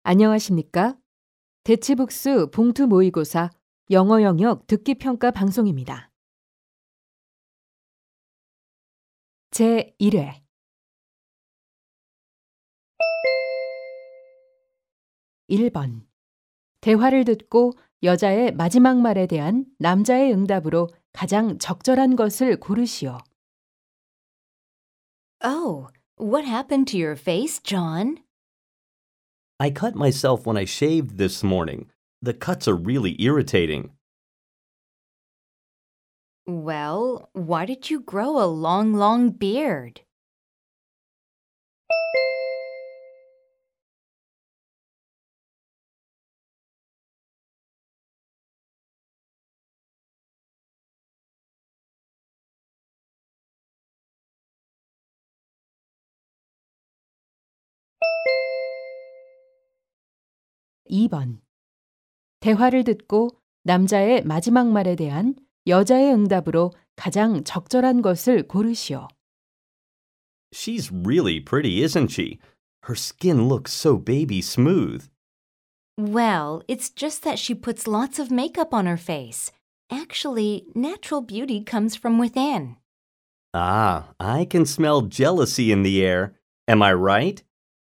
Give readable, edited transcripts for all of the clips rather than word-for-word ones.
안녕하십니까? 대치북스 봉투 모의고사 영어 영역 듣기 평가 방송입니다. 제 1회 1번 대화를 듣고 여자의 마지막 말에 대한 남자의 응답으로 가장 적절한 것을 고르시오. Oh, what happened to your face, John? I cut myself when I shaved this morning. The cuts are really irritating. Well, why did you grow a long beard? (2번) 대화를 듣고 남자의 마지막 말에 대한 여자의 응답으로 가장 적절한 것을 고르시오. She's really pretty, isn't she? Her skin looks so baby smooth. Well, it's just that she puts lots of makeup on her face. Actually, natural beauty comes from within. Ah, I can smell jealousy in the air. Am I right?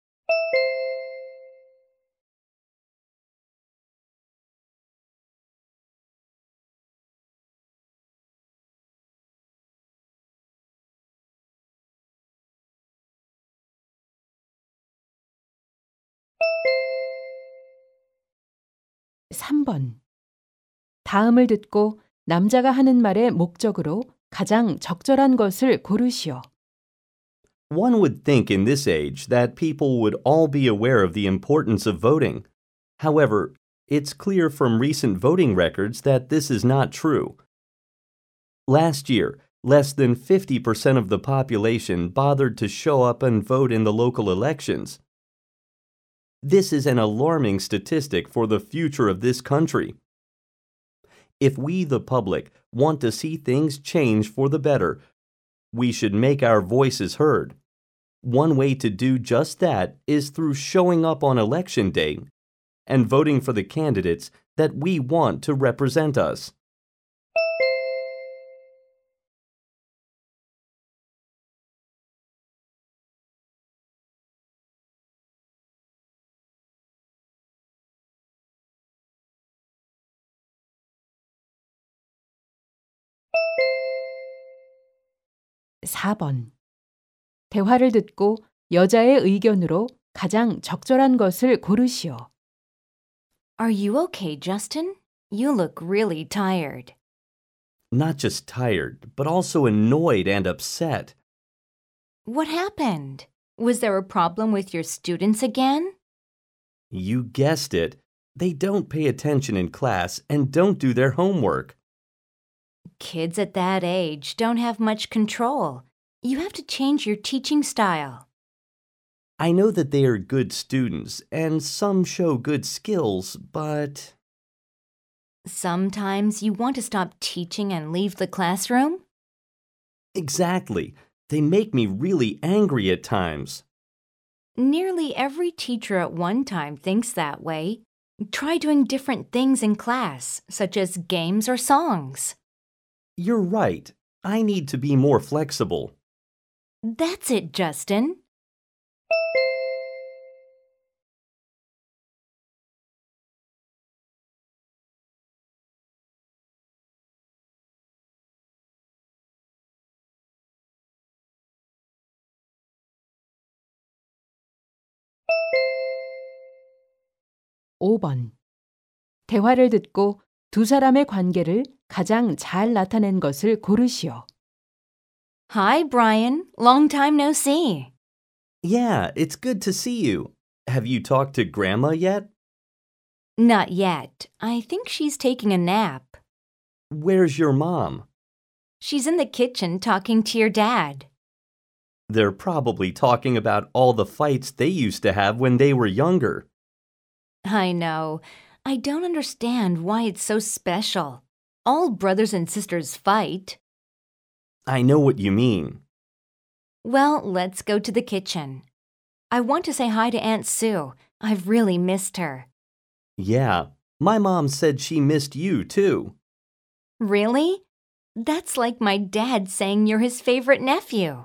(3번) 다음을 듣고 남자가 하는 말의 목적으로 가장 적절한 것을 고르시오. One would think in this age that people would all be aware of the importance of voting. However, it's clear from recent voting records that this is not true. Last year, less than 50% of the population bothered to show up and vote in the local elections. This is an alarming statistic for the future of this country. If we, the public, want to see things change for the better, we should make our voices heard. One way to do just that is through showing up on election day and voting for the candidates that we want to represent us. (4번) 대화를 듣고 여자의 의견으로 가장 적절한 것을 고르시오. Are you okay, Justin? You look really tired. Not just tired, but also annoyed and upset. What happened? Was there a problem with your students again? You guessed it. They don't pay attention in class and don't do their homework. Kids at that age don't have much control. You have to change your teaching style. I know that they are good students and some show good skills, but... Sometimes you want to stop teaching and leave the classroom? Exactly. They make me really angry at times. Nearly every teacher at one time thinks that way. Try doing different things in class, such as games or songs. You're right. I need to be more flexible. That's it, Justin. (5번) 대화를 듣고 두 사람의 관계를 가장 잘 나타낸 것을 고르시오. Hi, Brian. Long time no see. Yeah, it's good to see you. Have you talked to Grandma yet? Not yet. I think she's taking a nap. Where's your mom? She's in the kitchen talking to your dad. They're probably talking about all the fights they used to have when they were younger. I know. I don't understand why it's so special. All brothers and sisters fight. I know what you mean. Well, let's go to the kitchen. I want to say hi to Aunt Sue. I've really missed her. Yeah, my mom said she missed you too. Really? That's like my dad saying you're his favorite nephew.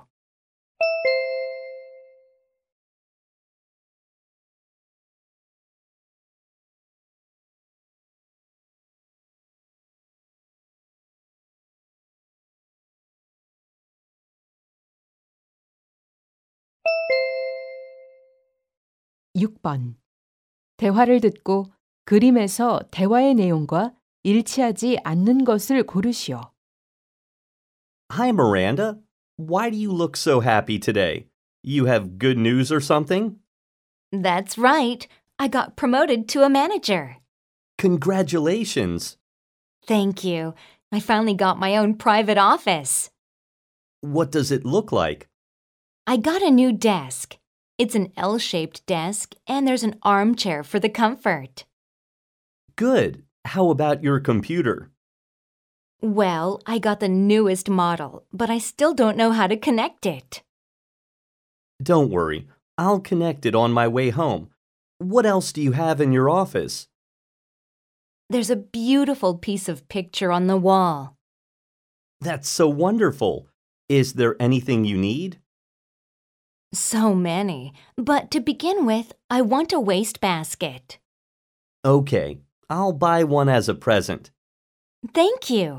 육 번 대화를 듣고 그림에서 대화의 내용과 일치하지 않는 것을 고르시오. Hi, Miranda. Why do you look so happy today? You have good news or something? That's right. I got promoted to a manager. Congratulations. Thank you. I finally got my own private office. What does it look like? I got a new desk. It's an L-shaped desk, and there's an armchair for the comfort. Good. How about your computer? Well, I got the newest model, but I still don't know how to connect it. Don't worry. I'll connect it on my way home. What else do you have in your office? There's a beautiful piece of picture on the wall. That's so wonderful. Is there anything you need? So many. But to begin with, I want a wastebasket. Okay, I'll buy one as a present. Thank you.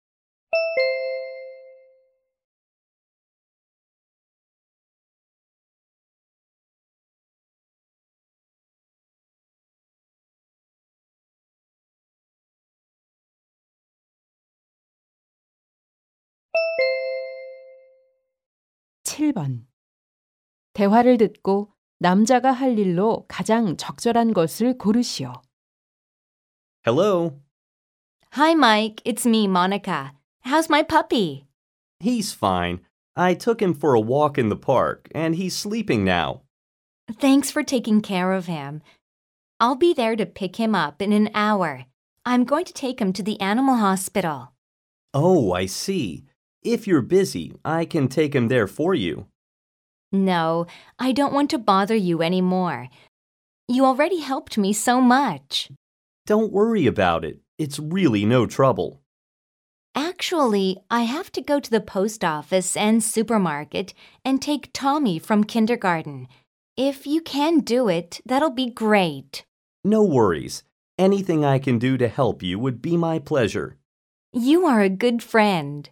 칠 번 대화를 듣고 남자가 할 일로 가장 적절한 것을 고르시오. Hello. Hi, Mike. It's me, Monica. How's my puppy? He's fine. I took him for a walk in the park, and he's sleeping now. Thanks for taking care of him. I'll be there to pick him up in an hour. I'm going to take him to the animal hospital. Oh, I see. If you're busy, I can take him there for you. No, I don't want to bother you anymore. You already helped me so much. Don't worry about it. It's really no trouble. Actually, I have to go to the post office and supermarket and take Tommy from kindergarten. If you can do it, that'll be great. No worries. Anything I can do to help you would be my pleasure. You are a good friend.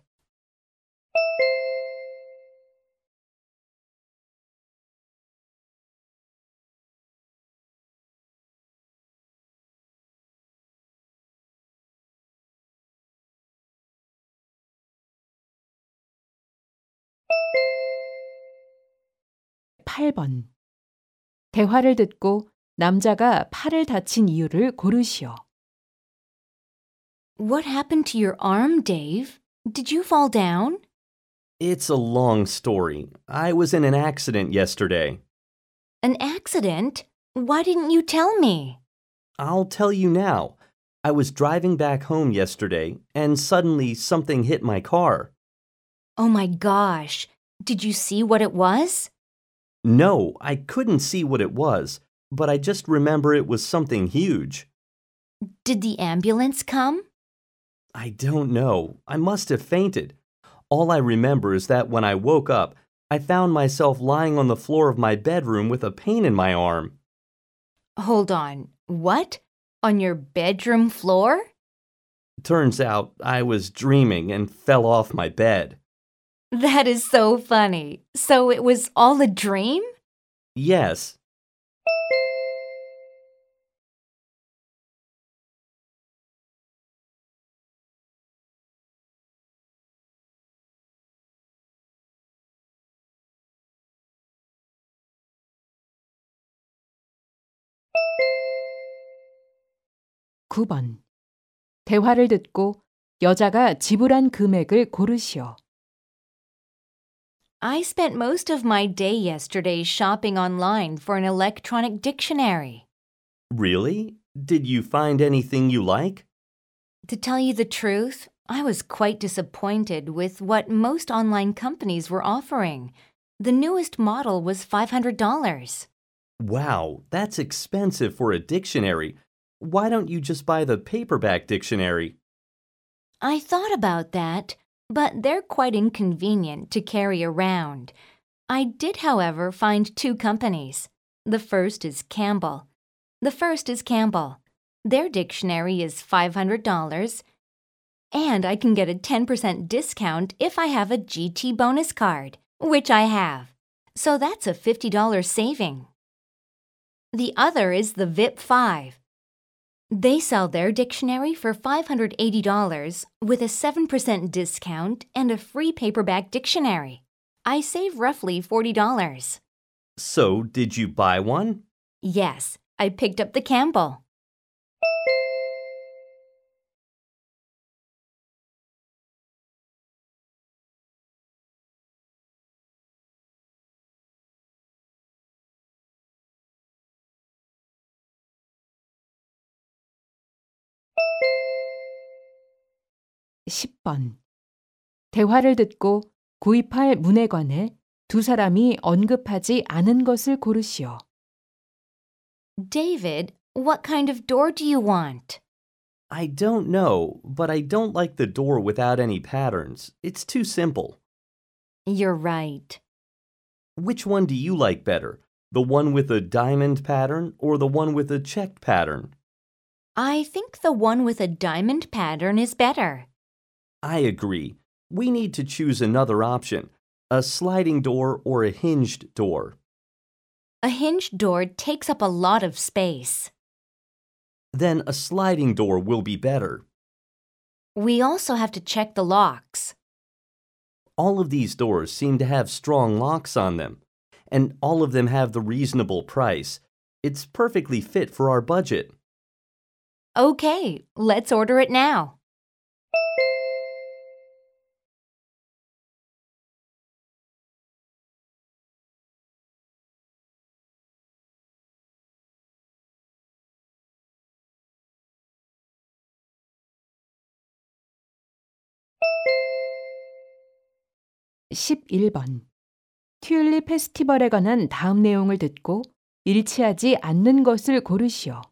팔 번 대화를 듣고 남자가 팔을 다친 이유를 고르시오. What happened to your arm, Dave? Did you fall down? It's a long story. I was in an accident yesterday. An accident? Why didn't you tell me? I'll tell you now. I was driving back home yesterday, and suddenly something hit my car. Oh my gosh. Did you see what it was? No, I couldn't see what it was, but I just remember it was something huge. Did the ambulance come? I don't know. I must have fainted. All I remember is that when I woke up, I found myself lying on the floor of my bedroom with a pain in my arm. Hold on. What? On your bedroom floor? Turns out I was dreaming and fell off my bed. That is so funny. So it was all a dream? Yes. 구 번 대화를 듣고 여자가 지불한 금액을 고르시오. I spent most of my day yesterday shopping online for an electronic dictionary. Really? Did you find anything you like? To tell you the truth, I was quite disappointed with what most online companies were offering. The newest model was $500. Wow, that's expensive for a dictionary. Why don't you just buy the paperback dictionary? I thought about that, but they're quite inconvenient to carry around. I did, however, find two companies. The first is Campbell. Their dictionary is $500, and I can get a 10% discount if I have a GT bonus card, which I have. So that's a $50 saving. The other is the VIP 5. They sell their dictionary for $580 with a 7% discount and a free paperback dictionary. I save roughly $40. So, did you buy one? Yes, I picked up the Campbell. (10번) 대화를 듣고 구입할 문에 관해 두 사람이 언급하지 않은 것을 고르시오. David, what kind of door do you want? I don't know, but I don't like the door without any patterns. It's too simple. You're right. Which one do you like better? The one with a diamond pattern or the one with a checked pattern? I think the one with a diamond pattern is better. I agree. We need to choose another option, a sliding door or a hinged door. A hinged door takes up a lot of space. Then a sliding door will be better. We also have to check the locks. All of these doors seem to have strong locks on them, and all of them have the reasonable price. It's perfectly fit for our budget. Okay, let's order it now. (11번) 튤립 페스티벌에 관한 다음 내용을 듣고 일치하지 않는 것을 고르시오.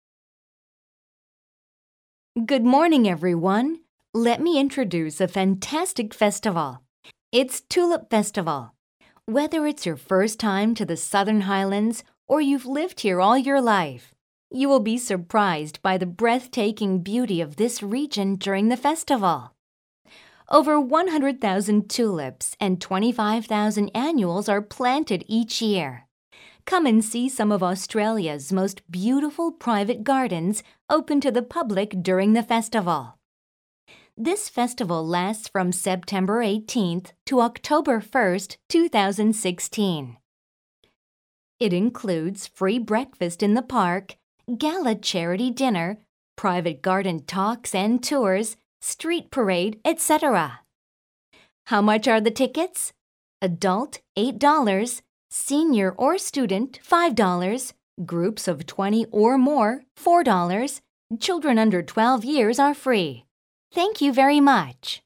Good morning, everyone. Let me introduce a fantastic festival. It's Tulip Festival. Whether it's your first time to the Southern Highlands or you've lived here all your life, you will be surprised by the breathtaking beauty of this region during the festival. Over 100,000 tulips and 25,000 annuals are planted each year. Come and see some of Australia's most beautiful private gardens open to the public during the festival. This festival lasts from September 18th to October 1st, 2016. It includes free breakfast in the park, gala charity dinner, private garden talks and tours, street parade, etc. How much are the tickets? Adult, $8. Senior or student, $5. Groups of 20 or more, $4. Children under 12 years are free. Thank you very much.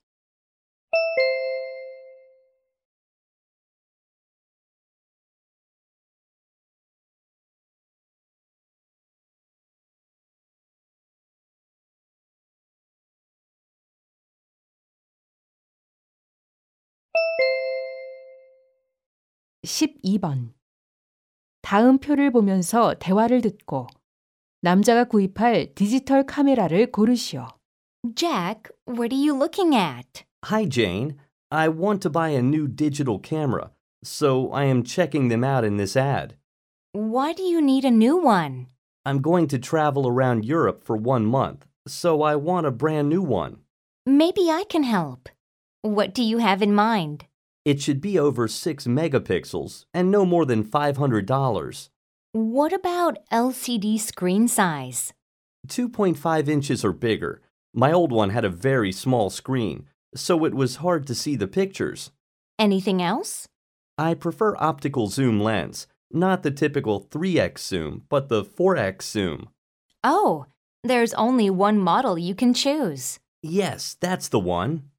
(12번) 다음 표를 보면서 대화를 듣고 남자가 구입할 디지털 카메라를 고르시오. Jack, what are you looking at? Hi, Jane. I want to buy a new digital camera, so I am checking them out in this ad. Why do you need a new one? I'm going to travel around Europe for 1 month, so I want a brand new one. Maybe I can help. What do you have in mind? It should be over 6 megapixels and no more than $500. What about LCD screen size? 2.5 inches or bigger. My old one had a very small screen, so it was hard to see the pictures. Anything else? I prefer optical zoom lens, not the typical 3x zoom, but the 4x zoom. Oh, there's only one model you can choose. Yes, that's the one.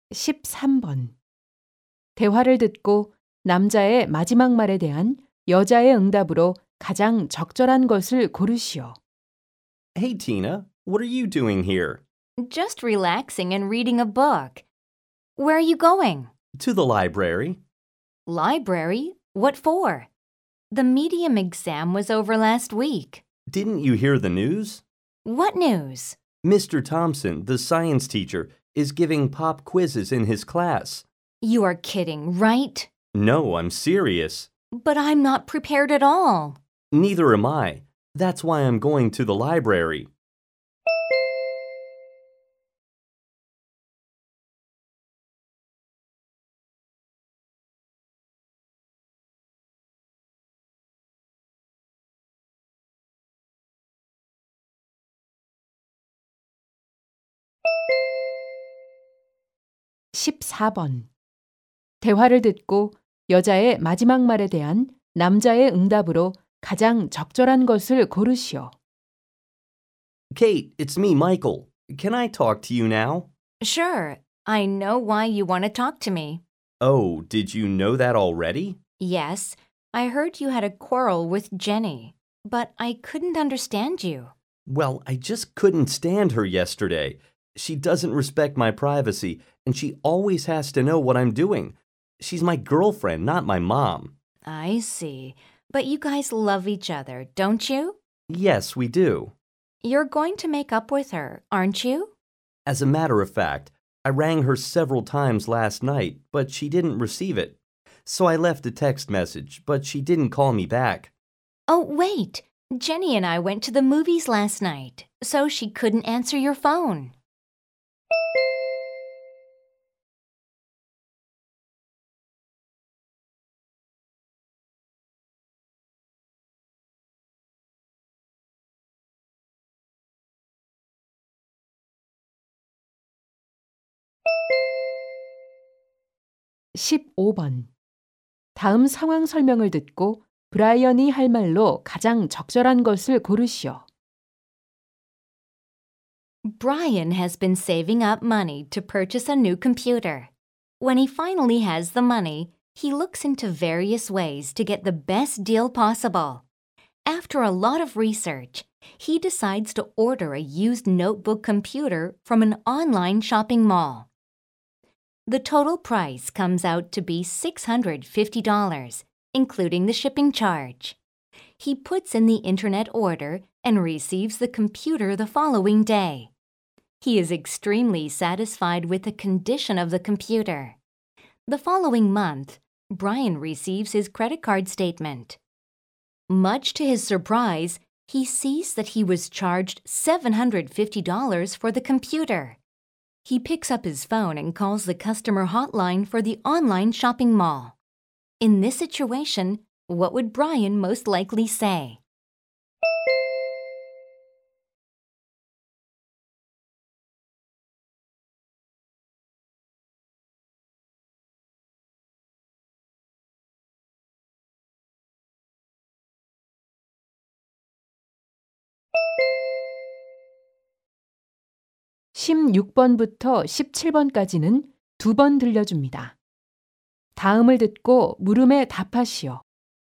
13번. 대화를 듣고 남자의 마지막 말에 대한 여자의 응답으로 가장 적절한 것을 고르시오. Hey, Tina, what are you doing here? Just relaxing and reading a book. Where are you going? To the library. Library? What for? The medium exam was over last week. Didn't you hear the news? What news? Mr. Thompson, the science teacher, is giving pop quizzes in his class. You are kidding, right? No, I'm serious. But I'm not prepared at all. Neither am I. That's why I'm going to the library. (14번) 대화를 듣고 여자의 마지막 말에 대한 남자의 응답으로 가장 적절한 것을 고르시오. Kate, it's me, Michael. Can I talk to you now? Sure, I know why you want to talk to me. Oh, did you know that already? Yes, I heard you had a quarrel with Jenny, but I couldn't understand you. Well, I just couldn't stand her yesterday. She doesn't respect my privacy, and she always has to know what I'm doing. She's my girlfriend, not my mom. I see. But you guys love each other, don't you? Yes, we do. You're going to make up with her, aren't you? As a matter of fact, I rang her several times last night, but she didn't receive it. So I left a text message, but she didn't call me back. Oh, wait. Jenny and I went to the movies last night, so she couldn't answer your phone. (15번) 다음 상황 설명을 듣고 브라이언이 할 말로 가장 적절한 것을 고르시오. Brian has been saving up money to purchase a new computer. When he finally has the money, he looks into various ways to get the best deal possible. After a lot of research, he decides to order a used notebook computer from an online shopping mall. The total price comes out to be $650, including the shipping charge. He puts in the internet order and receives the computer the following day. He is extremely satisfied with the condition of the computer. The following month, Brian receives his credit card statement. Much to his surprise, he sees that he was charged $750 for the computer. He picks up his phone and calls the customer hotline for the online shopping mall. In this situation, what would Brian most likely say? (16번부터 17번까지는 2번 들려줍니다. 다음을 듣고 물음에 답하시오.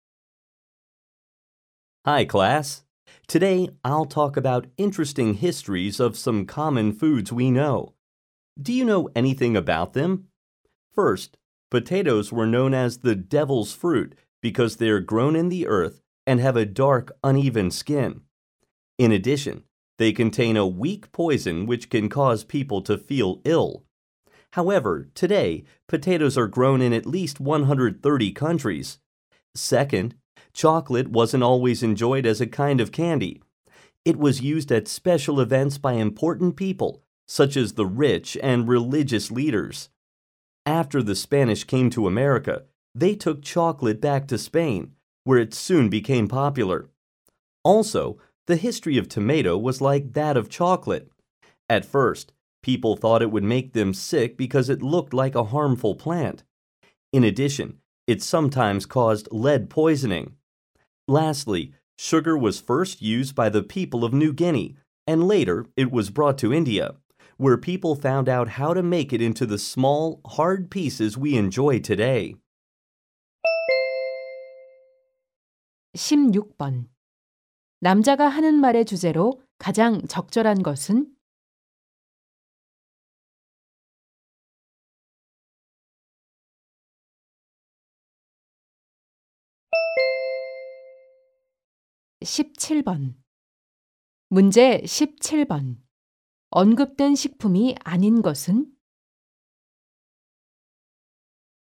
Hi, class. Today, I'll talk about interesting histories of some common foods we know. Do you know anything about them? First, potatoes were known as the devil's fruit because they're grown in the earth and have a dark, uneven skin. In addition, they contain a weak poison which can cause people to feel ill. However, today, potatoes are grown in at least 130 countries. Second, chocolate wasn't always enjoyed as a kind of candy. It was used at special events by important people, such as the rich and religious leaders. After the Spanish came to America, they took chocolate back to Spain, where it soon became popular. Also, the history of tomato was like that of chocolate. At first, people thought it would make them sick because it looked like a harmful plant. In addition, it sometimes caused lead poisoning. Lastly, sugar was first used by the people of New Guinea, and later it was brought to India, where people found out how to make it into the small, hard pieces we enjoy today. 16번. 남자가 하는 말의 주제로 가장 적절한 것은? 17번. 문제 17번. 언급된 식품이 아닌 것은?